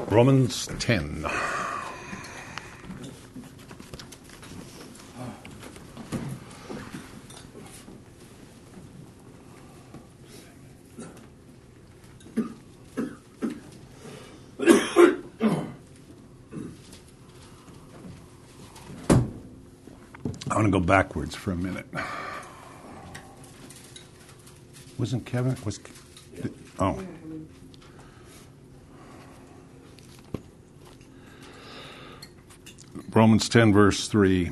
Romans 10. I want to go backwards for a minute. Wasn't Kevin? Oh. Romans 10, verse 3.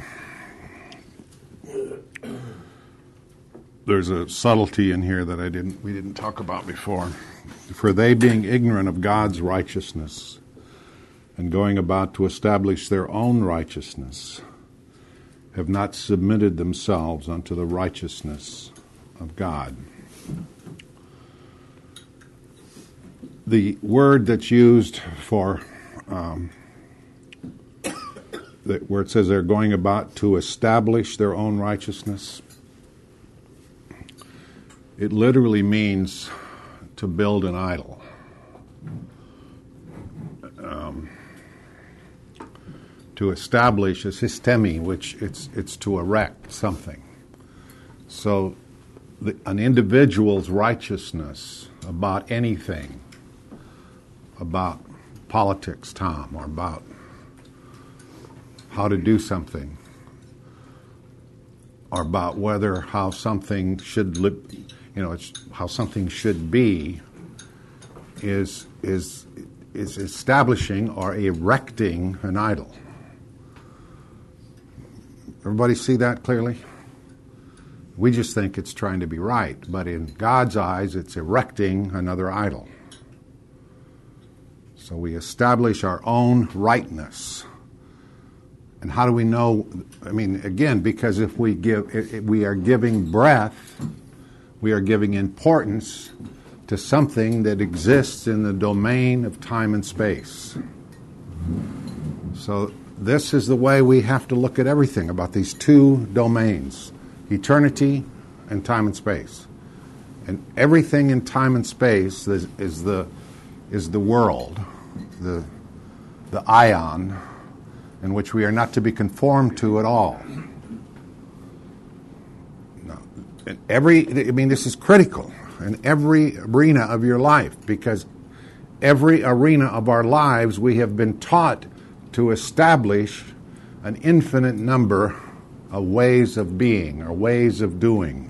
There's a subtlety in here that we didn't talk about before. For they, being ignorant of God's righteousness and going about to establish their own righteousness, have not submitted themselves unto the righteousness of God. The word that's used for where it says they're going about to establish their own righteousness, it literally means to build an idol. To establish a systemi, which it's to erect something. So an individual's righteousness about anything, about politics, Tom, or about how to do something, or about how something should how something should be, is establishing or erecting an idol. Everybody see that clearly? We just think it's trying to be right, but in God's eyes, it's erecting another idol. So we establish our own rightness. And how do we know? I mean, again, because if we are giving breath, we are giving importance to something that exists in the domain of time and space. So this is the way we have to look at everything about these two domains, eternity and time and space. And everything in time and space is the world, the ion, in which we are not to be conformed to at all. No. This is critical in every arena of your life, because every arena of our lives we have been taught to establish an infinite number of ways of being or ways of doing.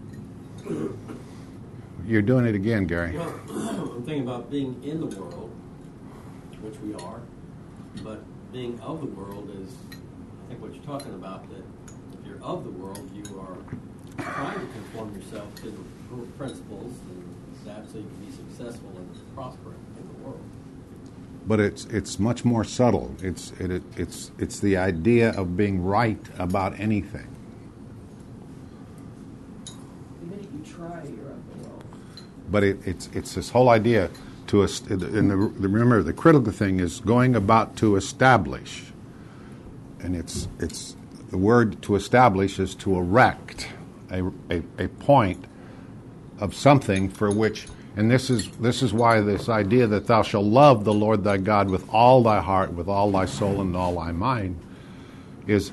You're doing it again, Gary. Well, I'm thinking about being in the world, which we are, but being of the world is, I think, what you're talking about, that if you're of the world, you are trying to conform yourself to the principles and that so you can be successful and prosper in the world. But it's much more subtle. It's the idea of being right about anything. Even if you try, you're of the world. But it's this whole idea remember the critical thing is going about to establish, and it's the word to establish is to erect a point of something for which. And this is why this idea that thou shalt love the Lord thy God with all thy heart, with all thy soul, and all thy mind, is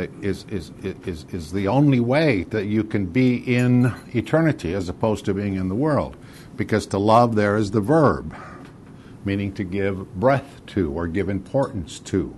the only way that you can be in eternity as opposed to being in the world. Because to love there is the verb, meaning to give breath to or give importance to.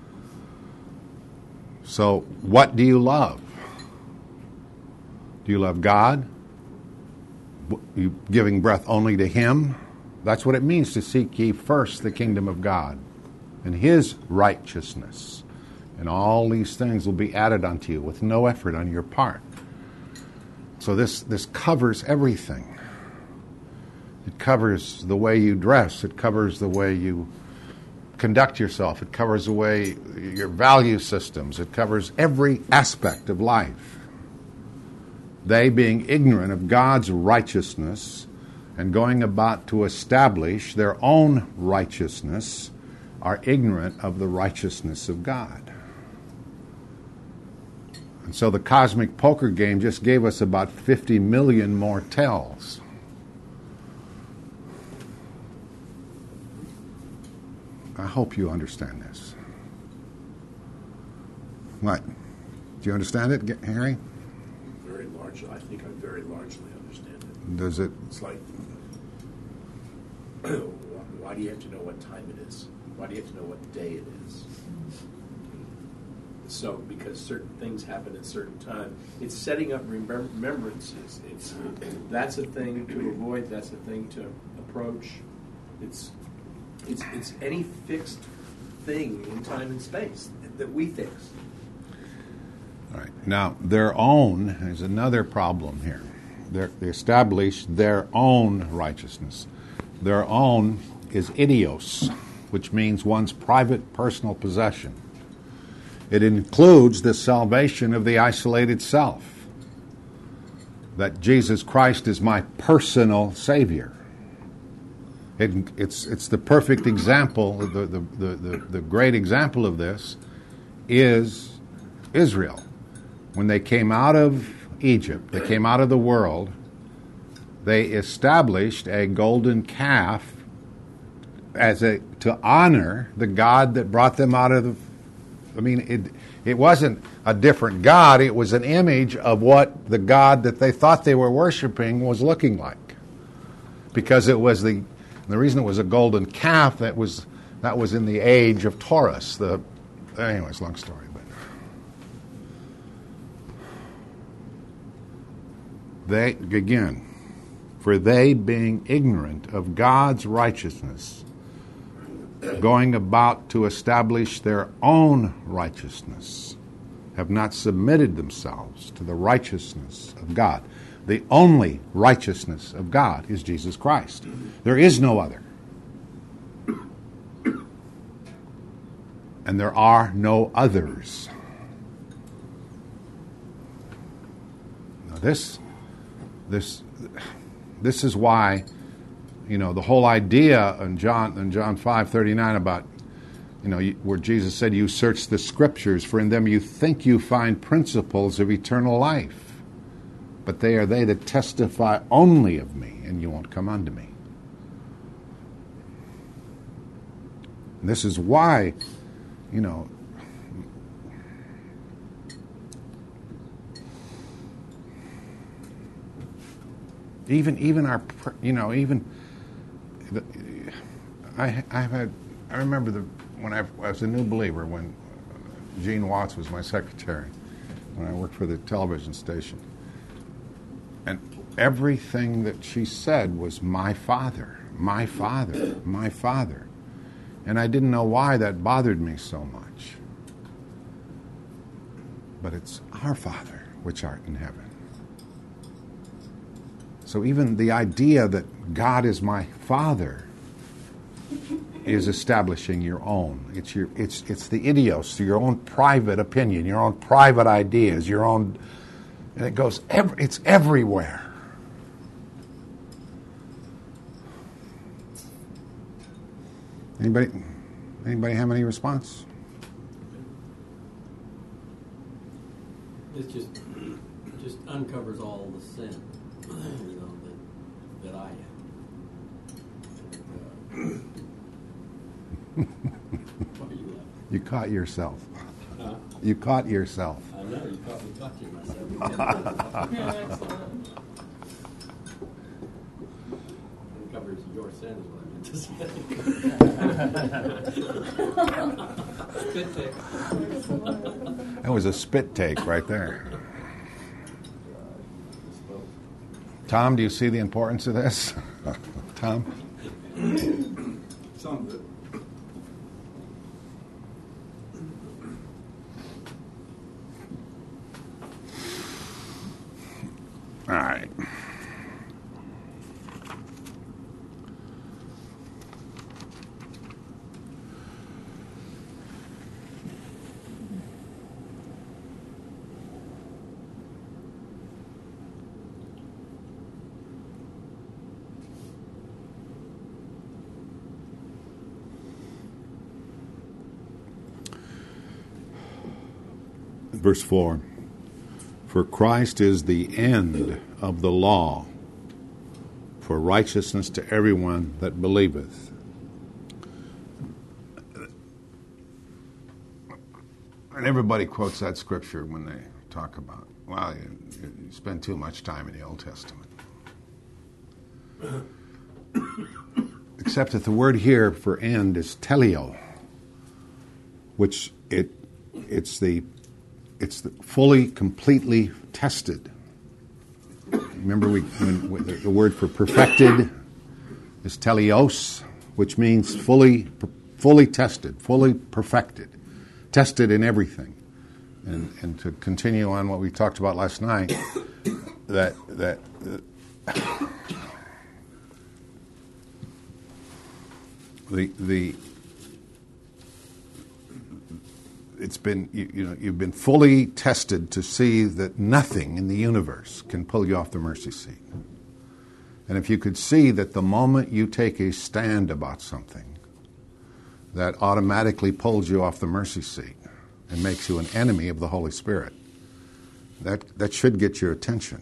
So what do you love? Do you love God? You giving breath only to Him? That's what it means to seek ye first the kingdom of God and His righteousness. And all these things will be added unto you with no effort on your part. So this covers everything. It covers the way you dress. It covers the way you conduct yourself. It covers the way your value systems. It covers every aspect of life. They, being ignorant of God's righteousness and going about to establish their own righteousness, are ignorant of the righteousness of God. And so the cosmic poker game just gave us about 50 million more tells. I hope you understand this. What? Do you understand it, Harry? Very largely. I think I very largely understand it. Does it? It's like, why do you have to know what time it is? Why do you have to know what day it is? So, because certain things happen at certain time, it's setting up remembrances. That's a thing to avoid. That's a thing to approach. It's any fixed thing in time and space that we fix. All right. Now, their own is another problem here. They establish their own righteousness. Their own is idios, which means one's private personal possession. It includes the salvation of the isolated self, that Jesus Christ is my personal Savior. It's the perfect example. The great example of this is Israel. When they came out of Egypt, they came out of the world, they established a golden calf to honor the God that brought them out of the... it wasn't a different God, it was an image of what the God that they thought they were worshiping was looking like. Because it was the reason it was a golden calf, that was in the age of Taurus. Anyways, long story. For they being ignorant of God's righteousness, going about to establish their own righteousness, have not submitted themselves to the righteousness of God. The only righteousness of God is Jesus Christ. There is no other. And there are no others. Now this is why, the whole idea in John 5:39 about, where Jesus said, "You search the Scriptures, for in them you think you find principles of eternal life. But they are they that testify only of me, and you won't come unto me." And this is why, I remember when I was a new believer, when Gene Watts was my secretary, when I worked for the television station, and everything that she said was "my father, my father, my father," and I didn't know why that bothered me so much. But it's "our Father which art in heaven." So even the idea that God is my Father is establishing your own. It's the idios, your own private opinion, your own private ideas, your own, and it goes. It's everywhere. Anybody have any response? It just uncovers all the sin, that I am. Why are you laughing? You caught yourself. Huh? You caught yourself. I know, you caught me touching myself. Yeah, excellent. Uncovers your sin is what I meant to say. Spit take. That was a spit take right there. Tom, do you see the importance of this? Tom? Some of it. All right. Verse 4. For Christ is the end of the law, for righteousness to everyone that believeth. And everybody quotes that scripture when they talk about, well, you spend too much time in the Old Testament. Except that the word here for end is teleo, which it's the fully, completely tested. Remember, when the word for perfected is teleos, which means fully tested, fully perfected, tested in everything. And to continue on what we talked about last night, that it's been you've been fully tested to see that nothing in the universe can pull you off the mercy seat. And if you could see that the moment you take a stand about something, that automatically pulls you off the mercy seat and makes you an enemy of the Holy Spirit, that should get your attention.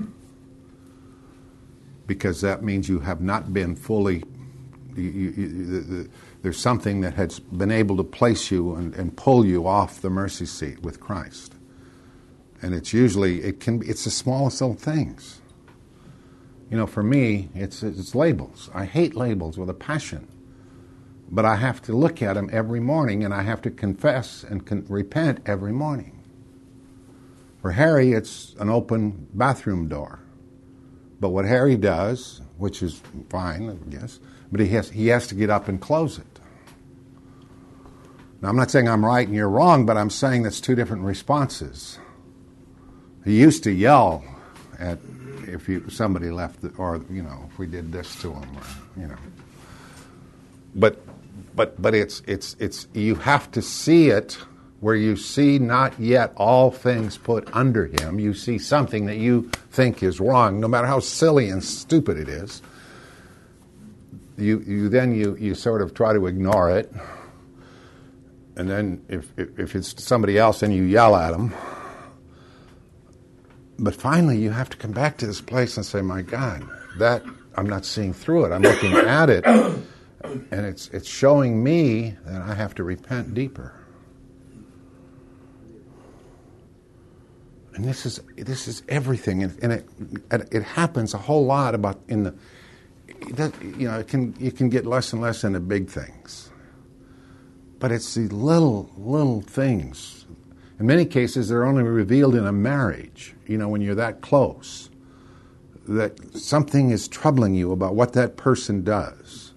Because that means you have not been fully, there's something that has been able to place you and pull you off the mercy seat with Christ. And it's usually, it's the smallest little things. For me, it's labels. I hate labels with a passion. But I have to look at them every morning, and I have to confess and repent every morning. For Harry, it's an open bathroom door. But what Harry does, which is fine, I guess, but he has to get up and close it. Now, I'm not saying I'm right and you're wrong, but I'm saying that's two different responses. He used to yell at if somebody left, or if we did this to him, or But it's you have to see it where you see not yet all things put under him. You see something that you think is wrong, no matter how silly and stupid it is. You sort of try to ignore it, and then if it's somebody else, then you yell at them. But finally, you have to come back to this place and say, "My God, that I'm not seeing through it. I'm looking at it." And it's showing me that I have to repent deeper. And this is everything, and it happens a whole lot about you can get less and less into big things, but it's the little things. In many cases, they're only revealed in a marriage. When you're that close, that something is troubling you about what that person does.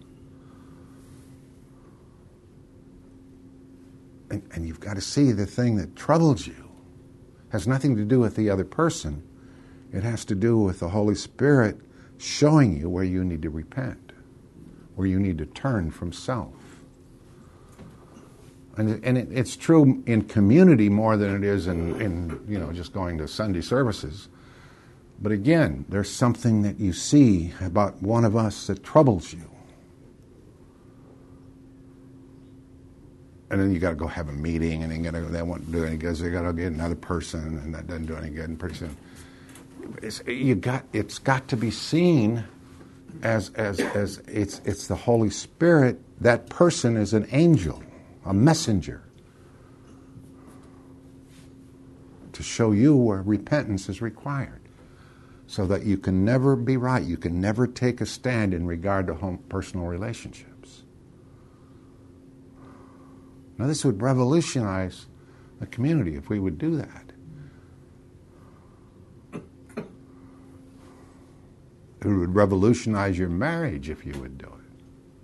And you've got to see the thing that troubles you has nothing to do with the other person. It has to do with the Holy Spirit showing you where you need to repent, where you need to turn from self. And it's true in community more than it is in just going to Sunday services. But again, there's something that you see about one of us that troubles you. And then you got to go have a meeting, and they won't do any good. So you got to get another person, and that doesn't do any good. And pretty soon, it's got to be seen as it's the Holy Spirit. That person is an angel, a messenger, to show you where repentance is required, so that you can never be right. You can never take a stand in regard to personal relationships. Now, this would revolutionize the community if we would do that. It would revolutionize your marriage if you would do it.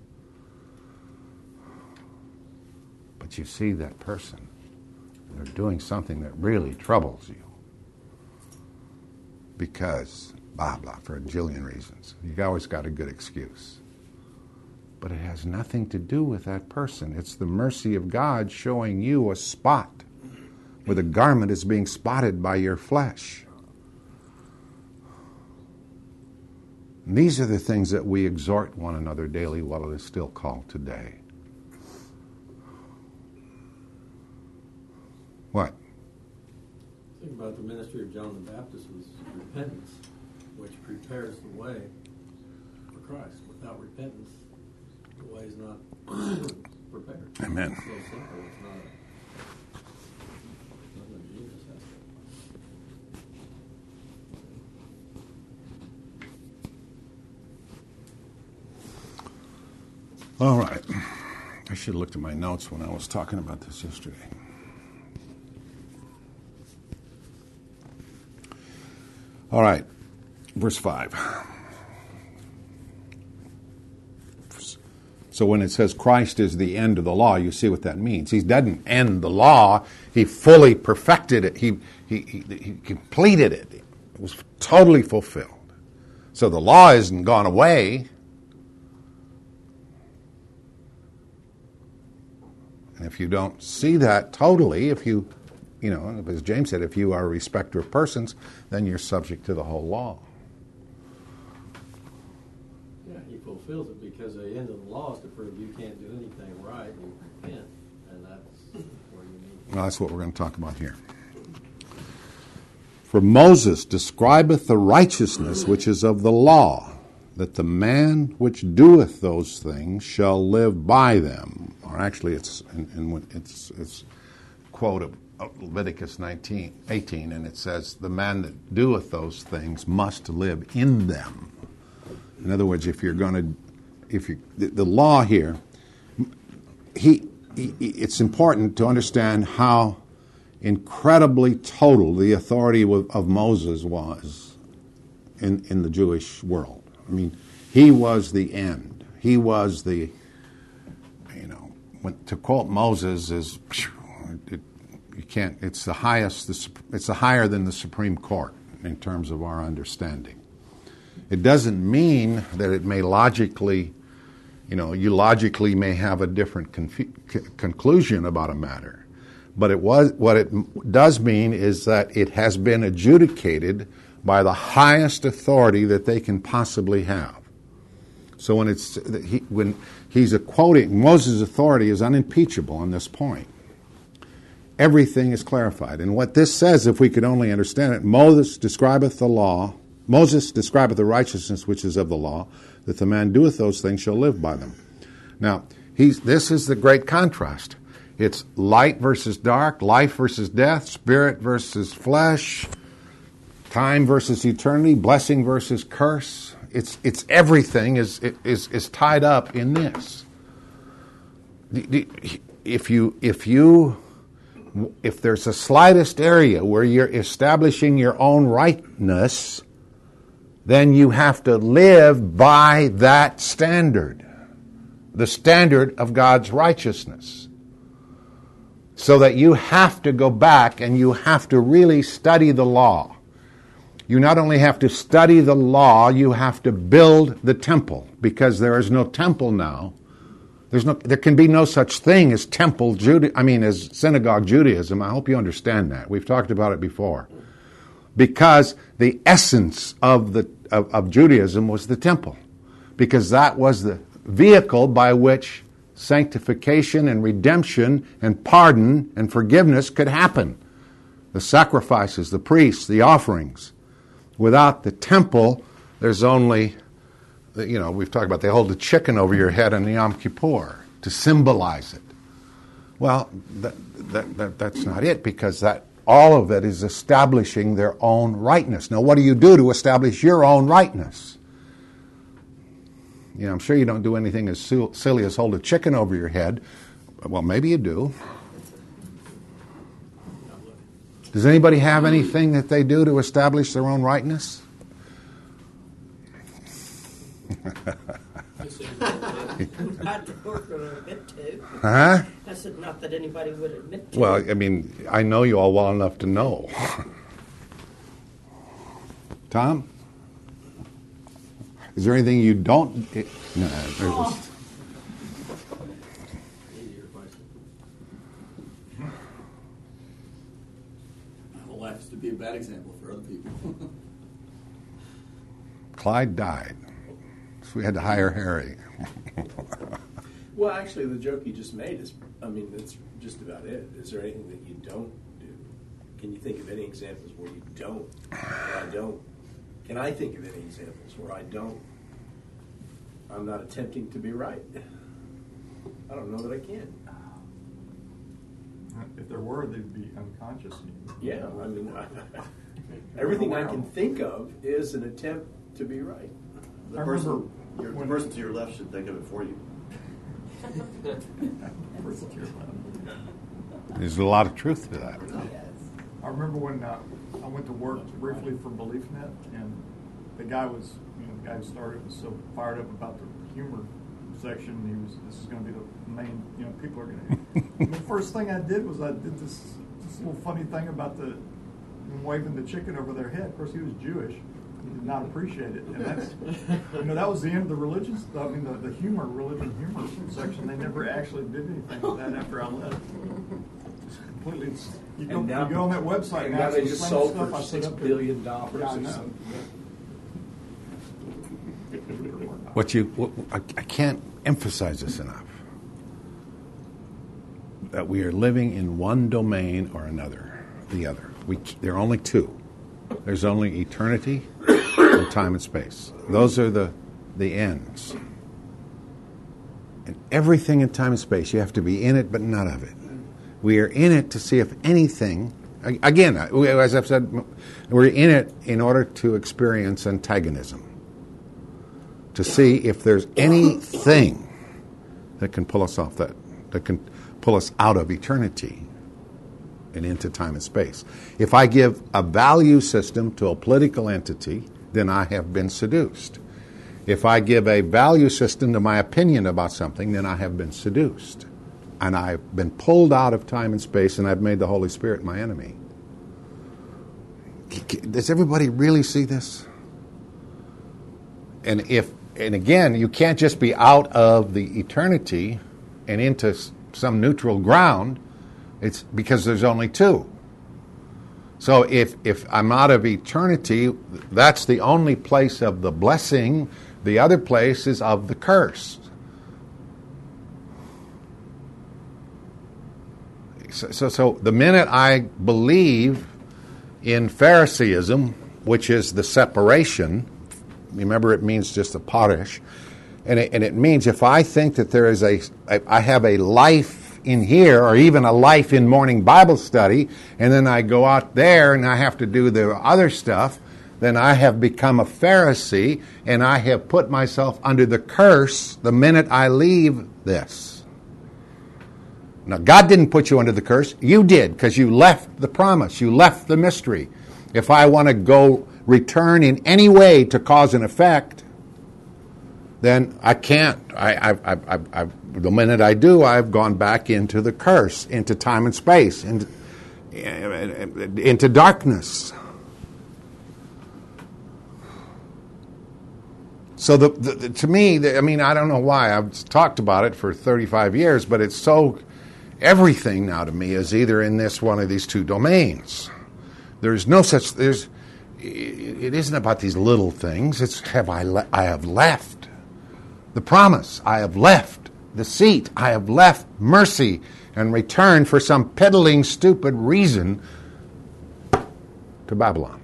But you see that person, they're doing something that really troubles you. Because, blah, blah, for a jillion reasons. You always got a good excuse. But it has nothing to do with that person. It's the mercy of God showing you a spot where the garment is being spotted by your flesh. And these are the things that we exhort one another daily while it is still called today. What? Think about the ministry of John the Baptist was repentance, which prepares the way for Christ. Without repentance, the way is not prepared. Amen. It's so simple. It's not All right. I should have looked at my notes when I was talking about this yesterday. All right. Verse 5. So when it says Christ is the end of the law, you see what that means. He doesn't end the law. He fully perfected it. He completed it. It was totally fulfilled. So the law isn't gone away. And if you don't see that totally, if you, as James said, if you are a respecter of persons, then you're subject to the whole law. Yeah, he fulfills it because the end of the law is to prove you can't do anything right and repent. And that's where you need. Well, that's what we're going to talk about here. For Moses describeth the righteousness which is of the law, that the man which doeth those things shall live by them. Or actually, it's quote of Leviticus 18, and it says, the man that doeth those things must live in them. In other words, the law here, it's important to understand how incredibly total the authority of Moses was in the Jewish world. I mean, he was the end. He was the, to quote Moses is, you can't, it's the highest, it's higher than the Supreme Court in terms of our understanding. It doesn't mean that it may logically, you logically may have a different conclusion about a matter. But what it does mean is that it has been adjudicated by the highest authority that they can possibly have. So when he's quoting, Moses' authority is unimpeachable on this point. Everything is clarified. And what this says, if we could only understand it, Moses describeth the righteousness which is of the law, that the man doeth those things shall live by them. Now, this is the great contrast. It's light versus dark, life versus death, spirit versus flesh, time versus eternity, blessing versus curse. It's everything is tied up in this. If there's the slightest area where you're establishing your own rightness, then you have to live by that standard, the standard of God's righteousness. So that you have to go back and you have to really study the law. You not only have to study the law, you have to build the temple, because there is no temple now. There can be no such thing as as synagogue Judaism. I hope you understand that. We've talked about it before. Because the essence of Judaism was the temple. Because that was the vehicle by which sanctification and redemption and pardon and forgiveness could happen. The sacrifices, the priests, the offerings. Without the temple, there's only, we've talked about they hold the chicken over your head on Yom Kippur to symbolize it. Well, that's not it, because all of it is establishing their own rightness. Now, what do you do to establish your own rightness? I'm sure you don't do anything as silly as hold a chicken over your head. Well, maybe you do. Does anybody have anything that they do to establish their own rightness? Not that we're going to admit to. Huh? I said not that anybody would admit to. Well, I know you all well enough to know. Tom? Is there anything you don't? No. Easier question. My whole life is to be a bad example for other people. Clyde died, so we had to hire Harry. Well, actually, the joke you just made is, that's just about it. Is there anything that you don't do? Can you think of any examples where you don't? Or I don't? Can I think of any examples where I don't? I'm not attempting to be right. I don't know that I can. If there were, they'd be unconscious. Yeah, everything I can think of is an attempt to be right. The person to your left should think of it for you. Persecute. There's a lot of truth to that. I remember when I went to work briefly for BeliefNet, and the guy was, the guy who started was so fired up about the humor section. This is going to be the main, people are going to. The first thing I did was I did this little funny thing about them waving the chicken over their head. Of course, he was Jewish. He did not appreciate it, and that's, that was the end of the religion stuff. The religion humor section. They never actually did anything with that after I left. Just completely. You go on that website and now they just sold for $6 billion. Yeah, I know. I can't emphasize this enough. That we are living in one domain or another, the other. There are only two. There's only eternity and time and space. Those are the ends. And everything in time and space, you have to be in it, but not of it. We are in it to see if anything, again, as I've said, we're in it in order to experience antagonism. To see if there's anything that can pull us off that can pull us out of eternity and into time and space. If I give a value system to a political entity, then I have been seduced. If I give a value system to my opinion about something, then I have been seduced. And I've been pulled out of time and space, and I've made the Holy Spirit my enemy. Does everybody really see this? And again, you can't just be out of the eternity and into some neutral ground. It's because there's only two. So if I'm out of eternity, that's the only place of the blessing. The other place is of the curse. So the minute I believe in Phariseeism, which is the separation, remember it means just a parish, and it means if I think that there is I have a life in here, or even a life in morning Bible study, and then I go out there and I have to do the other stuff, then I have become a Pharisee, and I have put myself under the curse the minute I leave this. Now, God didn't put you under the curse. You did, because you left the promise. You left the mystery. If I want to return in any way to cause and effect, then I can't. The minute I do, I've gone back into the curse, into time and space, into darkness. So to me, I don't know why. I've talked about it for 35 years, but it's so... Everything now to me is either in one of these two domains. There's no such... It isn't about these little things. It's I have left the promise. I have left the seat. I have left mercy and returned for some peddling, stupid reason to Babylon.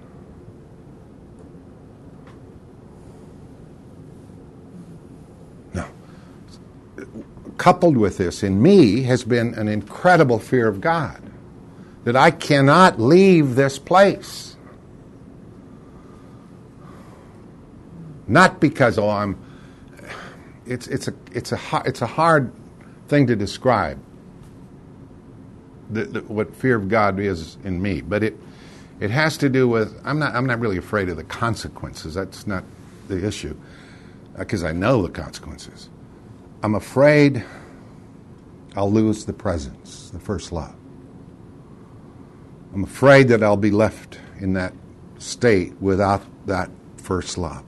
Now, coupled with this in me has been an incredible fear of God, that I cannot leave this place. Not because it's a hard thing to describe what fear of God is in me, but it has to do with I'm not really afraid of the consequences. That's not the issue, because I know the consequences. I'm afraid I'll lose the presence, the first love. I'm afraid that I'll be left in that state without that first love.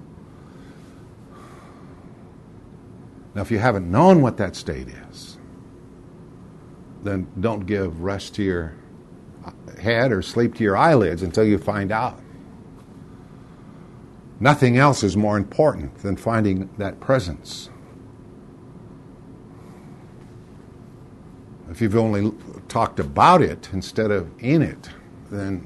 Now, if you haven't known what that state is, then don't give rest to your head or sleep to your eyelids until you find out. Nothing else is more important than finding that presence. If you've only talked about it instead of in it, then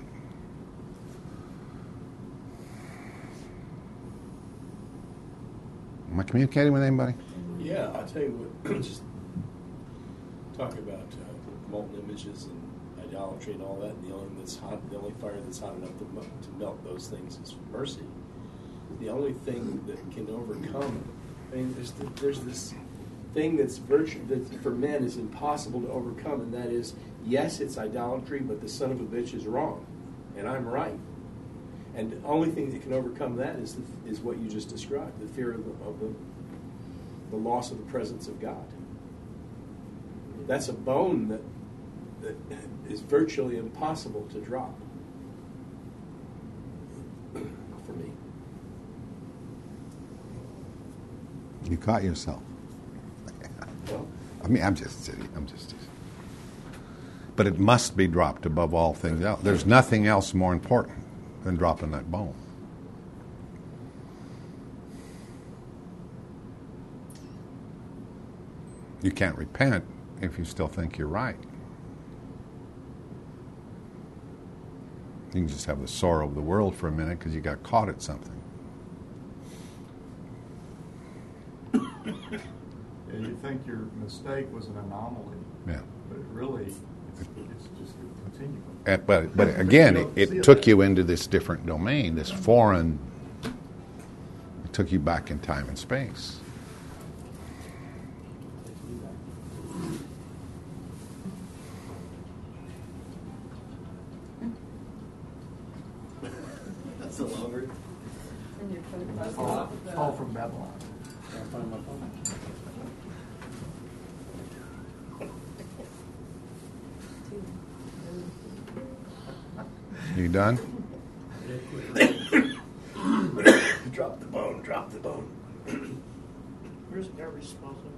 am I communicating with anybody? Yeah, I'll tell you what, just talk about molten images and idolatry and all that, and the only fire that's hot enough to melt those things is mercy. The only thing that can overcome, there's this thing that's virtue that for men is impossible to overcome, and that is, yes, it's idolatry, but the son of a bitch is wrong, and I'm right. And the only thing that can overcome that is what you just described, the fear of the loss of the presence of God. That's a bone that is virtually impossible to drop for me. You caught yourself. Well, I mean, I'm just but it must be dropped above all things else. There's nothing else more important than dropping that bone. You can't repent if you still think you're right. You can just have the sorrow of the world for a minute because you got caught at something. Yeah, you think your mistake was an anomaly, Yeah. but it really, it's just a continuum. But again, You don't see it it took that you into this different domain, this foreign. It took you back in time and space. That's a longer. And you're putting Fall, myself off of fall that. from Babylon. Can't find my phone. You done? drop the bone, drop the bone. Where's their responsible?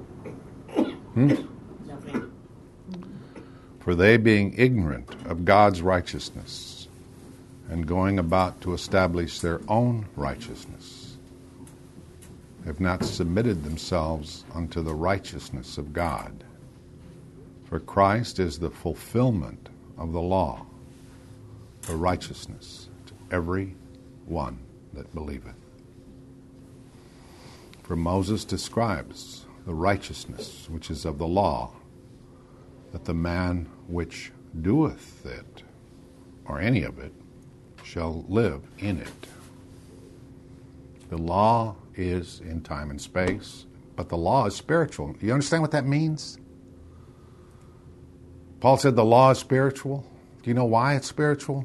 Nothing. For they, being ignorant of God's righteousness, and going about to establish their own righteousness, have not submitted themselves unto the righteousness of God. For Christ is the fulfillment of the law, for righteousness to every one that believeth. For Moses describes the righteousness which is of the law, that the man which doeth it, or any of it, shall live in it. The law is in time and space, but the law is spiritual. You understand what that means? Paul said the law is spiritual. Do you know why it's spiritual?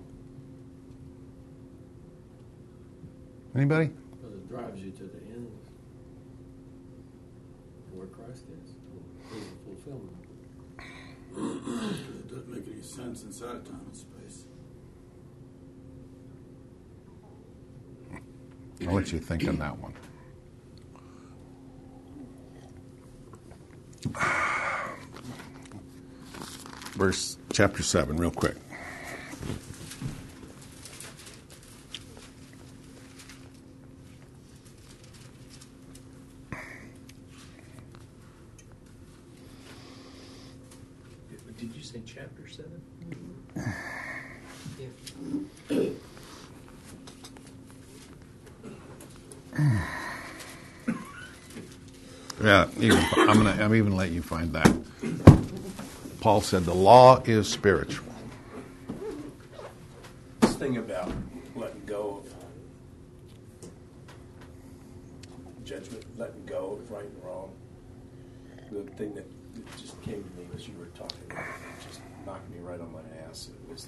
Anybody? Because it drives you to the end where Christ is. Is the fulfillment. It doesn't make any sense inside of time and space. I'll let you think on that one. Verse chapter 7, real quick. Did you say chapter 7? Yeah, I'm even let you find that. Paul said the law is spiritual. This thing about letting go of judgment, letting go of right and wrong, the thing that just came to me as you were talking about it, it just knocked me right on my ass. It was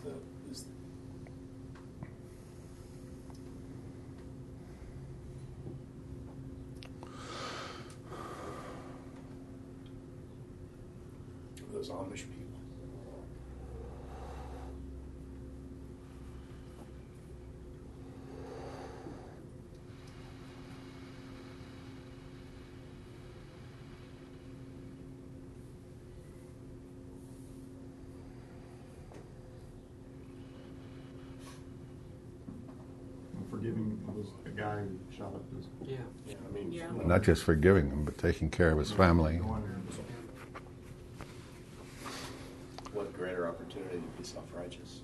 those Amish people. Forgiving was the guy who shot up his. Yeah. Yeah, I mean, Yeah. Not just forgiving him, but taking care of his family. what greater opportunity to be self-righteous?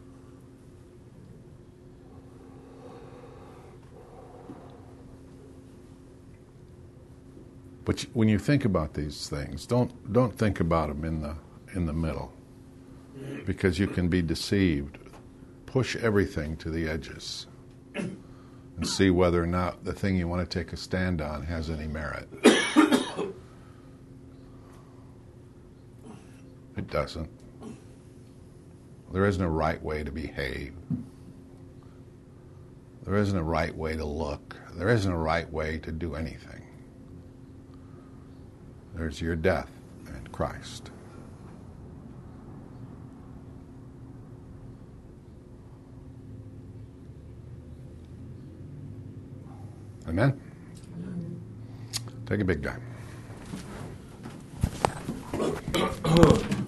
But when you think about these things, don't think about them in the middle, because you can be deceived. Push everything to the edges and see whether or not the thing you want to take a stand on has any merit. It doesn't. There isn't a right way to behave. There isn't a right way to look. There isn't a right way to do anything. There's your death in Christ. Amen? Take a big dive.